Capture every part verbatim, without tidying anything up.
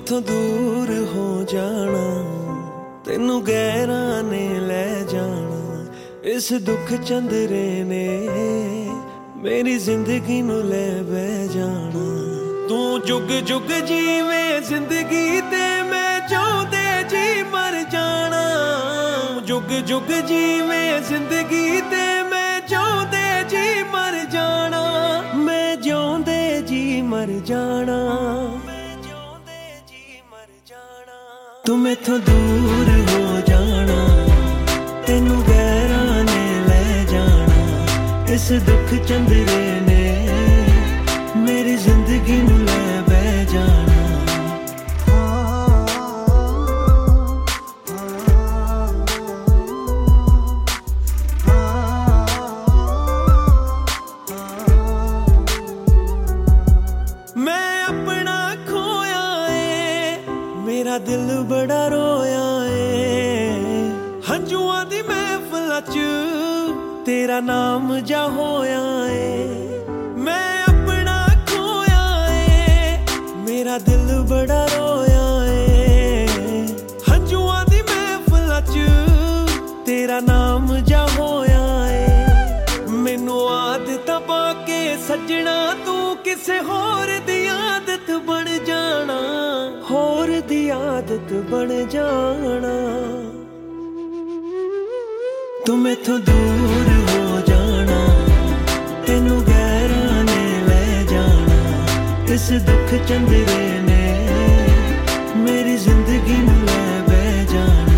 ਮੈਥੋਂ ਦੂਰ ਹੋ ਜਾਣਾ, ਤੈਨੂੰ ਗਹਿਰਾਂ ਨੇ ਲੈ ਜਾਣਾ। ਇਸ ਦੁੱਖ ਚੰਦਰੇ ਨੇ ਮੇਰੀ ਜ਼ਿੰਦਗੀ ਨੂੰ ਲੈ ਬਹਿ ਜਾਣਾ। ਤੂੰ ਜੁਗ ਜੁਗ ਜੀਵੇਂ ਜ਼ਿੰਦਗੀ ਤੇ ਮੈਂ ਚਾਹੁੰਦੇ ਜੀ ਮਰ ਜਾਣਾ। ਜੁਗ ਜੁਗ ਜੀਵੇਂ ਜ਼ਿੰਦਗੀ ਤੇ ਮੈਂ ਚਾਹੁੰਦੇ ਜੀ ਮਰ ਜਾਣਾ। ਮੈਂ ਜਿਉਂਦੇ ਜੀ ਮਰ ਜਾਣਾ। ਤੂੰ ਮੈਥੋਂ ਦੂਰ ਹੋ ਜਾਣਾ, ਤੈਨੂੰ ਗਹਿਰਾਂ ਨੇ ਲੈ ਜਾਣਾ। ਇਸ ਦੁੱਖ ਚੰਦਰੇ ਨੇ ਮੇਰੀ ਜ਼ਿੰਦਗੀ ਨੂੰ ਲੈ ਬਹਿ ਜਾਣਾ। ਮੈਂ ਆਪਣਾ ਖੋਇਆ ਏ, ਮੇਰਾ ਦਿਲ ਬੜਾ ਰੋਇਆ ਏ। ਹੰਝੂਆਂ ਦੀ ਮਹਿਫਲਾਂ 'ਚ ਤੇਰਾ ਨਾਮ ਜਾ ਹੋਇਆ ਏ। ਮੈਂ ਆਪਣਾ ਖੋਇਆ ਏ, ਮੇਰਾ ਦਿਲ ਬੜਾ ਰੋਇਆ ਏ। ਹੰਝੂਆਂ ਦੀ ਮਹਿਫਲਾਂ 'ਚ ਤੇਰਾ ਨਾਮ ਜਾ ਹੋਇਆ ਏ। ਮੈਨੂੰ ਆਦਤਾਂ ਪਾ ਕੇ ਸੱਜਣਾ ਤੂੰ ਕਿਸੇ ਹੋਰ ਦੀ ਆਦਤ ਬਣ ਜਾਣਾ। ਹੋਰ ਦੀ ਆਦਤ ਬਣ ਜਾਣਾ। ਤੂੰ ਮੈਥੋਂ ਦੂਰ ਹੋ ਜਾਣਾ, ਤੈਨੂੰ ਗਹਿਰਾਂ ਨੇ ਲੈ ਜਾਣਾ। ਇਸ ਦੁੱਖ ਚੰਦਰੇ ਨੇ ਮੇਰੀ ਜ਼ਿੰਦਗੀ ਨੂੰ ਲੈ ਬਹਿ ਜਾਣਾ।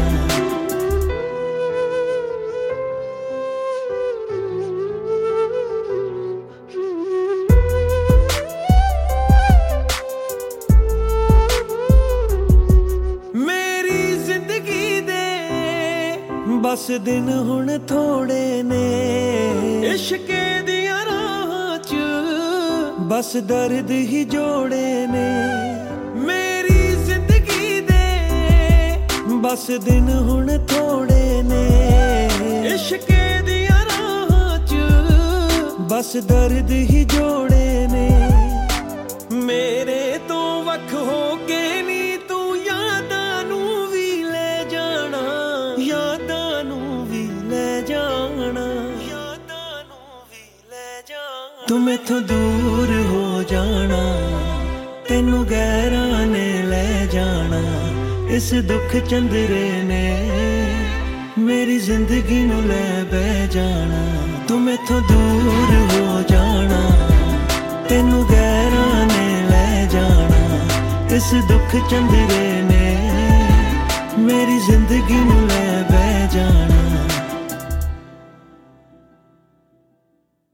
ਬਸ ਦਿਨ ਹੁਣ ਥੋੜੇ ਨੇ ਇਸ਼ਕੇ ਦੀਆਂ ਰਾਹਾਂ 'ਚ, ਬਸ ਦਰਦ ਹੀ ਜੋੜੇ ਨੇ। ਮੇਰੀ ਜ਼ਿੰਦਗੀ ਦੇ ਬਸ ਦਿਨ ਹੁਣ ਥੋੜੇ ਨੇ ਇਸ਼ਕੇ ਦੀਆਂ ਰਾਹਾਂ 'ਚ, ਬਸ ਦਰਦ ਹੀ ਜੋੜੇ ਨੇ। ਮੇਰੇ ਤੋਂ ਵੱਖ ਹੋ ਕੇ ਨੀ ਤੂੰ ਯਾਦਾਂ ਨੂੰ ਵੀ ਲੈ ਜਾਣਾ। ਯਾਦਾਂ ਨੂੰ ਵੀ ਲੈ ਜਾਣਾ। ਯਾਦਾਂ ਨੂੰ ਵੀ ਲੈ ਜਾਣਾ। ਤੂੰ ਮੈਥੋਂ ਦੂਰ ਹੋ ਜਾਣਾ, ਤੈਨੂੰ ਗਹਿਰਾਂ ਨੇ ਲੈ ਜਾਣਾ। ਇਸ ਦੁੱਖ ਚੰਦਰੇ ਨੇ ਮੇਰੀ ਜ਼ਿੰਦਗੀ ਨੂੰ ਲੈ ਬਹਿ ਜਾਣਾ। ਤੂੰ ਮੈਥੋਂ ਦੂਰ ਹੋ ਜਾਣਾ, ਤੈਨੂੰ ਗਹਿਰਾਂ ਨੇ ਲੈ ਜਾਣਾ। ਇਸ ਦੁੱਖ ਚੰਦਰੇ ਨੇ ਮੇਰੀ ਜ਼ਿੰਦਗੀ ਨੂੰ ਲੈ ਬਹਿ ਜਾਣਾ।